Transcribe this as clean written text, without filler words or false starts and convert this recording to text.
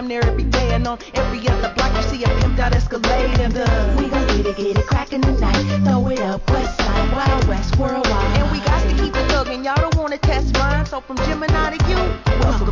damn near every day. And on every other block you see a pimped out Escalade. And we gon' get it crackin' tonight. Throw it up, west side, Wild West, worldwide. And we got to keep it thuggin', y'all don't wanna test mine. So from Gemini to you, welcome